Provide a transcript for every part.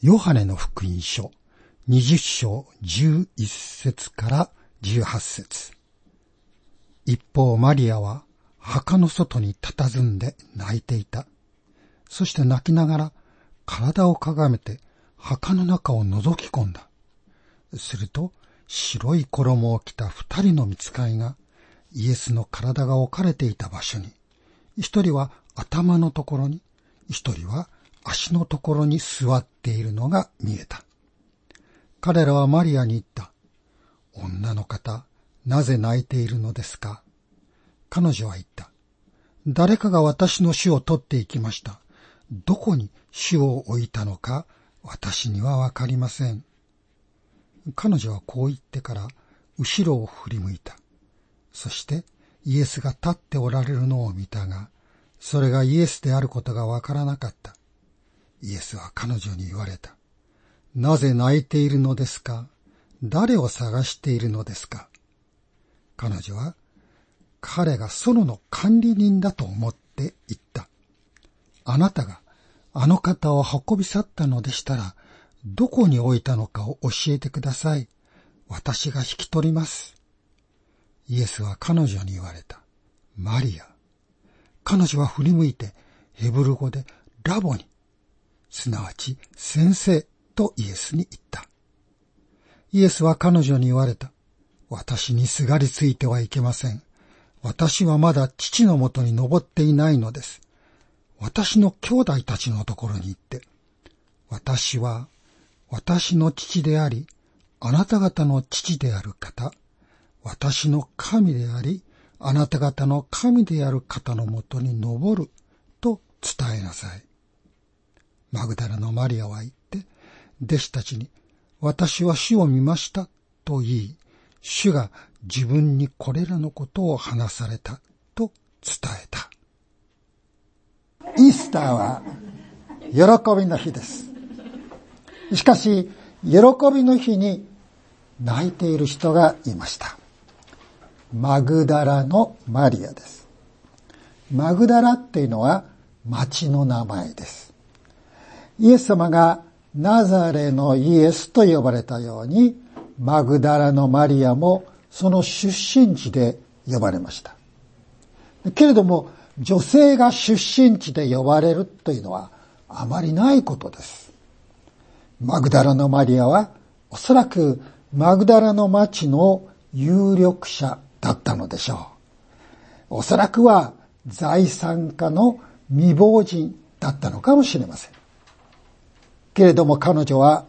ヨハネの福音書20章11節から18節。一方マリアは墓の外に佇んで泣いていた。そして泣きながら体をかがめて墓の中を覗き込んだ。すると白い衣を着た2人の御使いがイエスの体が置かれていた場所に、一人は頭のところに、一人は足のところに座っているのが見えた。彼らはマリアに言った。女の方、なぜ泣いているのですか？彼女は言った。誰かが私の主を取って行きました。どこに主を置いたのか私にはわかりません。彼女はこう言ってから後ろを振り向いた。そしてイエスが立っておられるのを見たが、それがイエスであることがわからなかった。イエスは彼女に言われた。なぜ泣いているのですか？誰を探しているのですか？彼女は彼が園の管理人だと思って言った。あなたがあの方を運び去ったのでしたら、どこに置いたのかを教えてください。私が引き取ります。イエスは彼女に言われた。マリア。彼女は振り向いてヘブル語でラボニ、すなわち先生とイエスに言った。イエスは彼女に言われた。私にすがりついてはいけません。私はまだ父のもとに登っていないのです。私の兄弟たちのところに行って、私は私の父であり、あなた方の父である方、私の神であり、あなた方の神である方のもとに登ると伝えなさい。マグダラのマリアは言って、弟子たちに、私は主を見ましたと言い、主が自分にこれらのことを話されたと伝えた。イースターは喜びの日です。しかし、喜びの日に泣いている人がいました。マグダラのマリアです。マグダラっていうのは町の名前です。イエス様がナザレのイエスと呼ばれたように、マグダラのマリアもその出身地で呼ばれました。けれども、女性が出身地で呼ばれるというのはあまりないことです。マグダラのマリアはおそらくマグダラの町の有力者だったのでしょう。おそらくは財産家の未亡人だったのかもしれません。けれども彼女は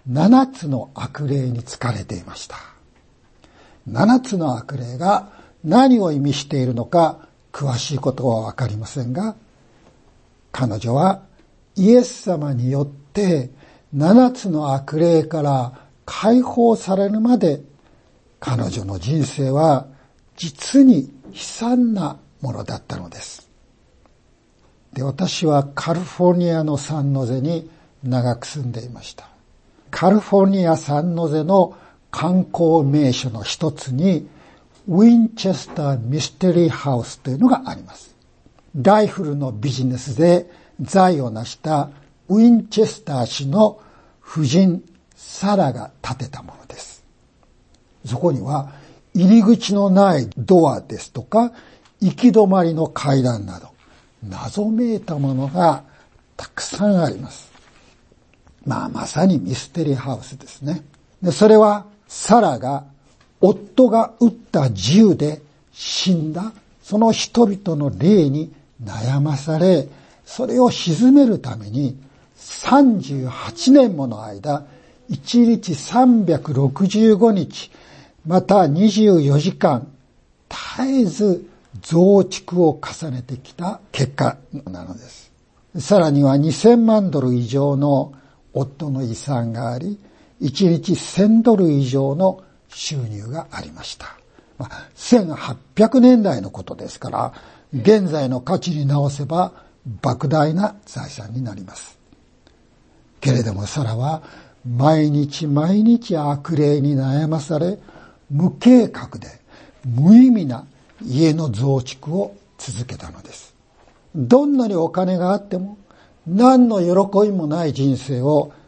7つの悪霊に疲れていました。7つの悪霊が何を意味しているのか詳しいことはわかりませんが、彼女はイエス様によって7つの悪霊から解放されるまで、彼女の人生は実に悲惨なものだったのです。で、私はカリフォルニアのサンノゼに長く住んでいました。カリフォルニアサンノゼの観光名所の一つにウィンチェスターミステリーハウスというのがあります。ライフルのビジネスで財を成したウィンチェスター氏の夫人サラが建てたものです。そこには入り口のないドアですとか行き止まりの階段など謎めいたものがたくさんあります。まさにミステリーハウスですね。で、それはサラが夫が撃った銃で死んだその人々の霊に悩まされ、それを鎮めるために38年もの間、1日365日、また24時間、絶えず増築を重ねてきた結果なのです。さらには$2000万以上の夫の遺産があり、1日$1000以上の収入がありました。1800年代のことですから、現在の価値に直せば莫大な財産になります。けれどもサラは毎日毎日悪霊に悩まされ、無計画で無意味な家の増築を続けたのです。どんなにお金があっても何の喜びもない人生を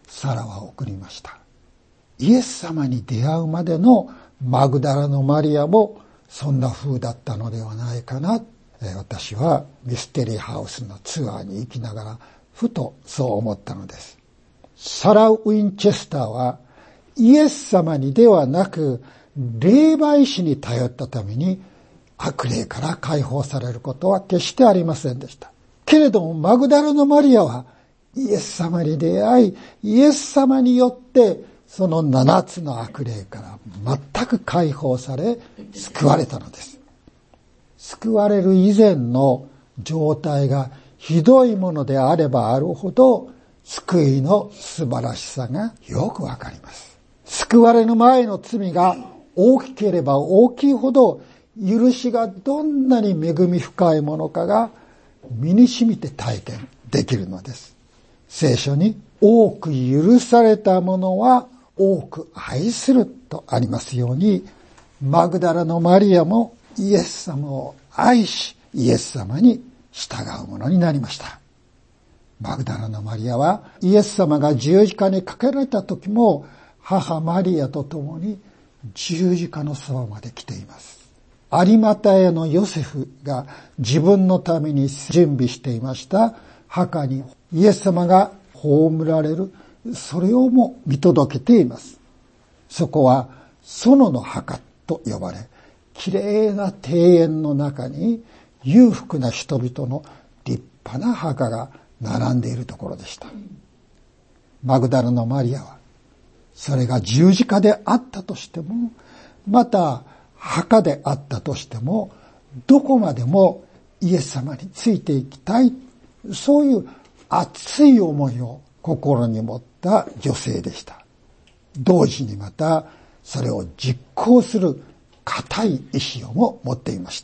サラは送りました。イエス様に出会うまでのマグダラのマリアもそんな風だったのではないかな。私はミステリーハウスのツアーに行きながらふとそう思ったのです。サラ・ウィンチェスターはイエス様にではなく霊媒師に頼ったために悪霊から解放されることは決してありませんでした。けれどもマグダラのマリアはイエス様に出会い、イエス様によってその7つの悪霊から全く解放され救われたのです。救われる以前の状態がひどいものであればあるほど救いの素晴らしさがよくわかります。救われる前の罪が大きければ大きいほど許しがどんなに恵み深いものかが身に染みて体験できるのです。聖書に多く許されたものは多く愛するとありますように、マグダラのマリアもイエス様を愛し、イエス様に従うものになりました。マグダラのマリアはイエス様が十字架にかけられた時も母マリアと共に十字架のそばまで来ています。有股屋のヨセフが自分のために準備していました墓にイエス様が葬られる、それをも見届けています。そこは園の墓と呼ばれ、きれいな庭園の中に裕福な人々の立派な墓が並んでいるところでした。マグダラのマリアはそれが十字架であったとしても、また墓であったとしても、どこまでもイエス様についていきたい、そういう熱い思いを心に持った女性でした。同時にまたそれを実行する固い意志をも持っていました。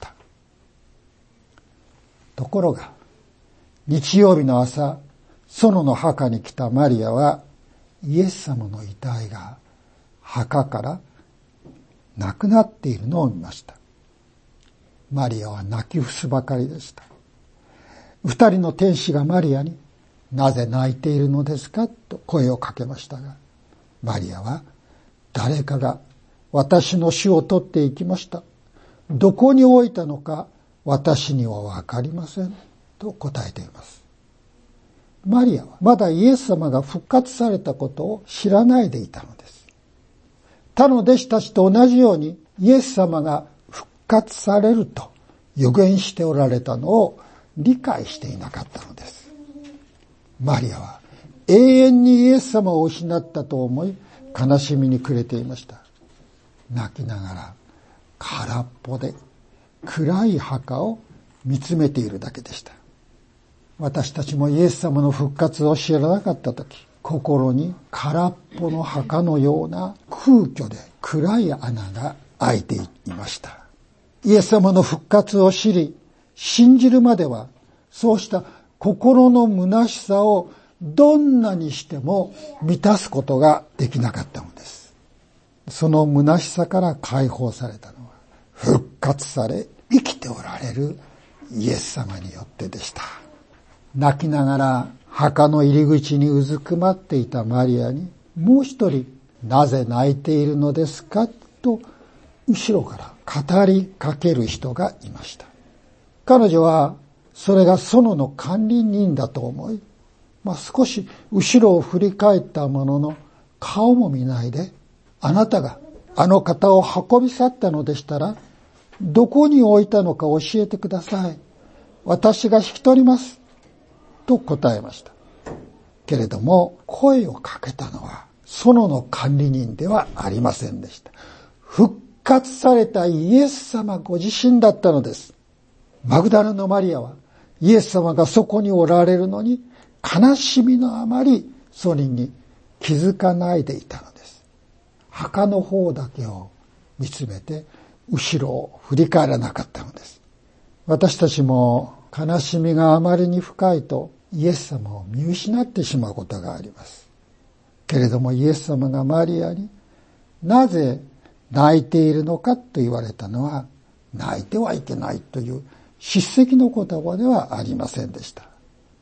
ところが日曜日の朝、園の墓に来たマリアはイエス様の遺体が墓からなくなっているのを見ました。マリアは泣き伏すばかりでした。二人の天使がマリアに、なぜ泣いているのですかと声をかけましたが、マリアは、誰かが私の死を取っていきました。どこに置いたのか私にはわかりませんと答えています。マリアはまだイエス様が復活されたことを知らないでいたのです。他の弟子たちと同じようにイエス様が復活されると予言しておられたのを理解していなかったのです。マリアは永遠にイエス様を失ったと思い悲しみに暮れていました。泣きながら空っぽで暗い墓を見つめているだけでした。私たちもイエス様の復活を知らなかったとき、心に空っぽの墓のような空虚で暗い穴が開いていました。イエス様の復活を知り、信じるまでは、そうした心の虚しさをどんなにしても満たすことができなかったのです。その虚しさから解放されたのは、復活され生きておられるイエス様によってでした。泣きながら墓の入り口にうずくまっていたマリアに、もう一人、なぜ泣いているのですかと後ろから語りかける人がいました。彼女はそれが園の管理人だと思い、少し後ろを振り返ったものの顔も見ないで、あなたがあの方を運び去ったのでしたら、どこに置いたのか教えてください。私が引き取ります。と答えました。けれども声をかけたのは園の管理人ではありませんでした。復活されたイエス様ご自身だったのです。マグダラのマリアはイエス様がそこにおられるのに悲しみのあまりそれに気づかないでいたのです。墓の方だけを見つめて後ろを振り返らなかったのです。私たちも悲しみがあまりに深いとイエス様を見失ってしまうことがあります。けれどもイエス様がマリアになぜ泣いているのかと言われたのは、泣いてはいけないという叱責の言葉ではありませんでした。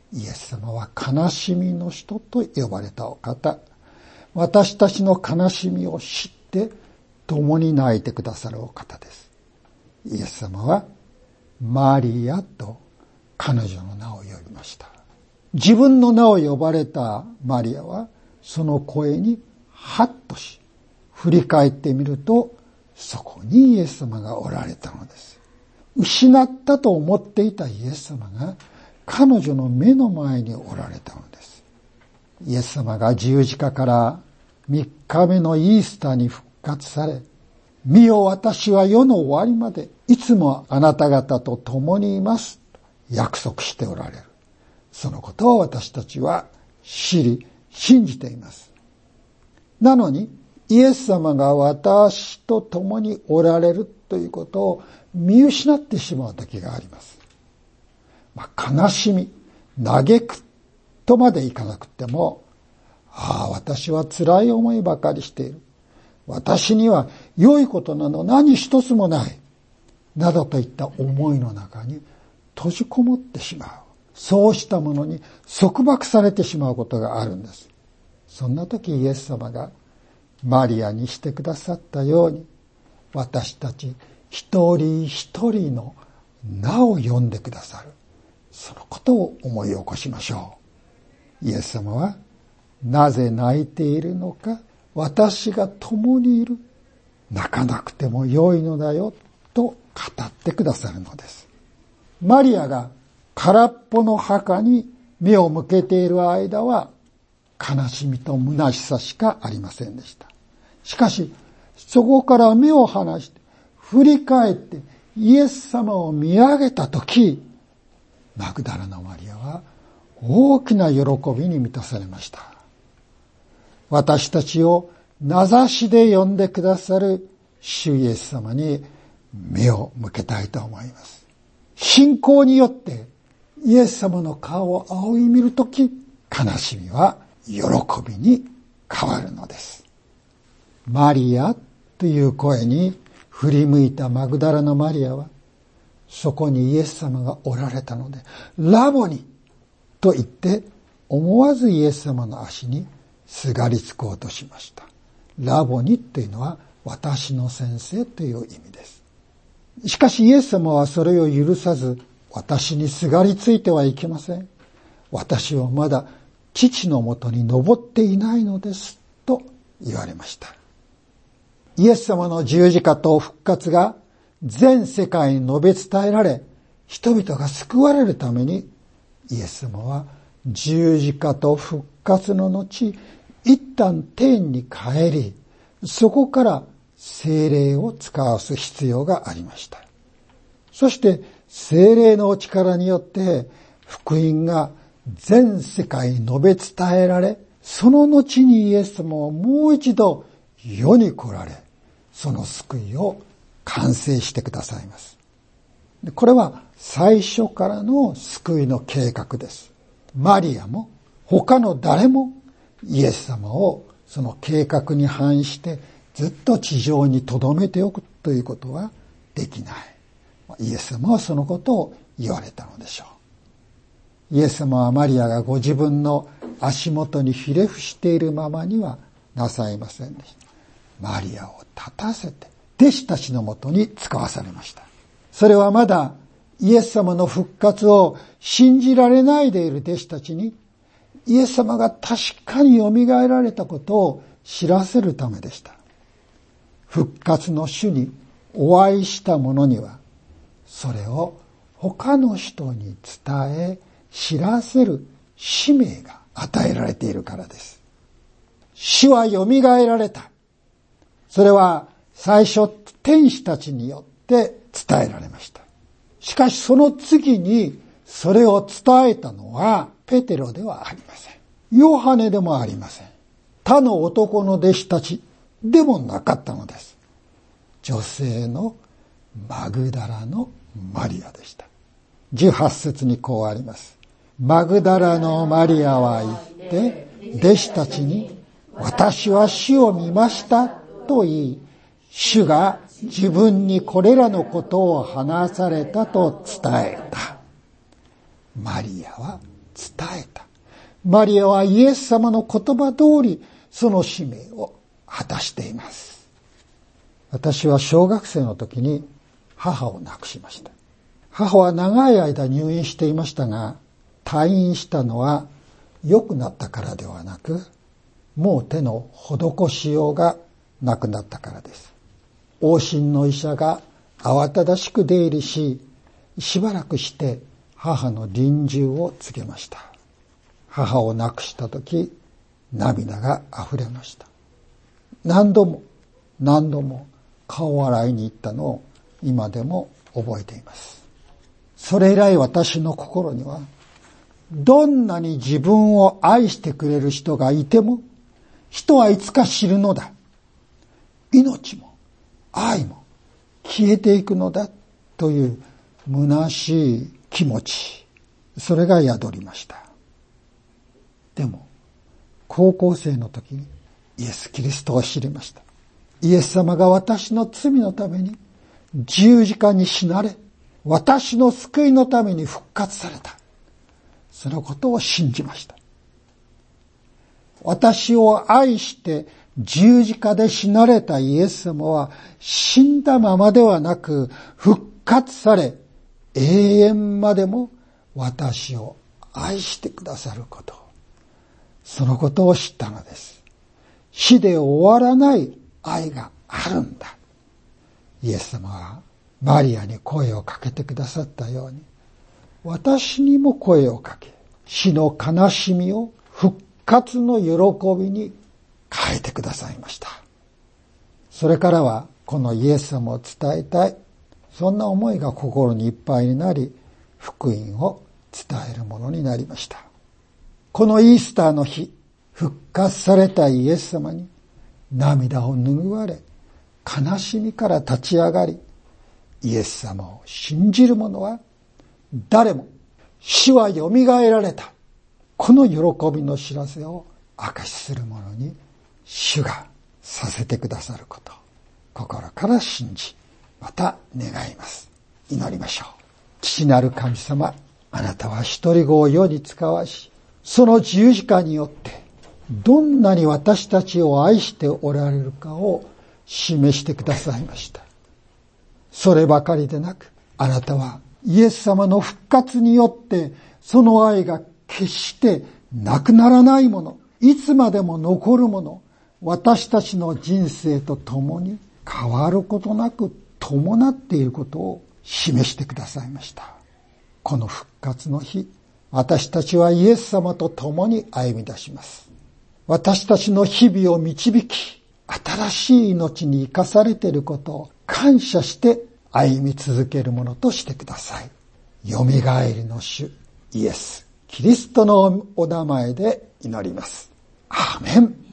イエス様は悲しみの人と呼ばれたお方。私たちの悲しみを知って共に泣いてくださるお方です。イエス様はマリアと彼女の名を呼びました。自分の名を呼ばれたマリアはその声にハッとし、振り返ってみるとそこにイエス様がおられたのです。失ったと思っていたイエス様が彼女の目の前におられたのです。イエス様が十字架から3日目のイースターに復活され、見よ私は世の終わりまでいつもあなた方と共にいますと約束しておられる。そのことを私たちは知り信じています。なのにイエス様が私と共におられるということを見失ってしまう時があります。悲しみ、嘆くとまでいかなくても、私は辛い思いばかりしている。私には良いことなど何一つもない。などといった思いの中に閉じこもってしまう。そうしたものに束縛されてしまうことがあるんです。そんな時イエス様がマリアにしてくださったように、私たち一人一人の名を呼んでくださる。そのことを思い起こしましょう。イエス様はなぜ泣いているのか、私が共にいる。泣かなくても良いのだよと語ってくださるのです。マリアが空っぽの墓に目を向けている間は悲しみと虚しさしかありませんでした。しかしそこから目を離して振り返ってイエス様を見上げたとき、マグダラのマリアは大きな喜びに満たされました。私たちを名指しで呼んでくださる主イエス様に目を向けたいと思います。信仰によってイエス様の顔を仰ぎ見るとき、悲しみは喜びに変わるのです。マリアという声に振り向いたマグダラのマリアは、そこにイエス様がおられたので、ラボニと言って思わずイエス様の足にすがりつこうとしました。ラボニというのは私の先生という意味です。しかしイエス様はそれを許さず、私にすがりついてはいけません。私はまだ父のもとに登っていないのですと言われました。イエス様の十字架と復活が全世界に述べ伝えられ、人々が救われるために、イエス様は十字架と復活の後、一旦天に帰り、そこから聖霊を使わす必要がありました。そして聖霊のお力によって福音が全世界に述べ伝えられ、その後にイエス様はもう一度世に来られ、その救いを完成してくださいます。これは最初からの救いの計画です。マリアも他の誰もイエス様をその計画に反してずっと地上に留めておくということはできない。イエス様はそのことを言われたのでしょう。イエス様はマリアがご自分の足元にひれ伏しているままにはなさいませんでした。マリアを立たせて弟子たちのもとに使わされました。それはまだイエス様の復活を信じられないでいる弟子たちに、イエス様が確かによみがえられたことを知らせるためでした。復活の主にお会いした者には、それを他の人に伝え、知らせる使命が与えられているからです。主はよみがえられた。それは最初天使たちによって伝えられました。しかしその次にそれを伝えたのはペテロではありません。ヨハネでもありません。他の男の弟子たちでもなかったのです。女性のマグダラのマリアでした。18節にこうあります。マグダラのマリアは言って弟子たちに、私は主を見ましたと言い、主が自分にこれらのことを話されたと伝えた。マリアは伝えた。マリアはイエス様の言葉通りその使命を果たしています。私は小学生の時に母を亡くしました。母は長い間入院していましたが、退院したのは良くなったからではなく、もう手の施しようがなくなったからです。往診の医者が慌ただしく出入りし、しばらくして母の臨終を告げました。母を亡くしたとき、涙が溢れました。何度も顔を洗いに行ったのを今でも覚えています。それ以来私の心には、どんなに自分を愛してくれる人がいても、人はいつか死ぬのだ。命も愛も消えていくのだという虚しい気持ち、それが宿りました。でも、高校生の時にイエス・キリストを知りました。イエス様が私の罪のために十字架に死なれ、私の救いのために復活された。そのことを信じました。私を愛して十字架で死なれたイエス様は死んだままではなく復活され、永遠までも私を愛してくださること、そのことを知ったのです。死で終わらない愛があるんだ。イエス様はマリアに声をかけてくださったように、私にも声をかけ、死の悲しみを復活の喜びに変えてくださいました。それからはこのイエス様を伝えたい、そんな思いが心にいっぱいになり、福音を伝えるものになりました。このイースターの日、復活されたイエス様に涙を拭われ、悲しみから立ち上がり、イエス様を信じる者は誰も死はよみがえられた、この喜びの知らせを証しする者に主がさせてくださること、心から信じ、また願います。祈りましょう。父なる神様、あなたは一人子を世に使わし、その十字架によってどんなに私たちを愛しておられるかを示してくださいました。そればかりでなく、あなたはイエス様の復活によってその愛が決してなくならないもの、いつまでも残るもの、私たちの人生と共に変わることなく伴っていることを示してくださいました。この復活の日、私たちはイエス様と共に歩み出します。私たちの日々を導き、新しい命に生かされていることを感謝して歩み続けるものとしてください。よみがえりの主イエス・キリストのお名前で祈ります。アーメン。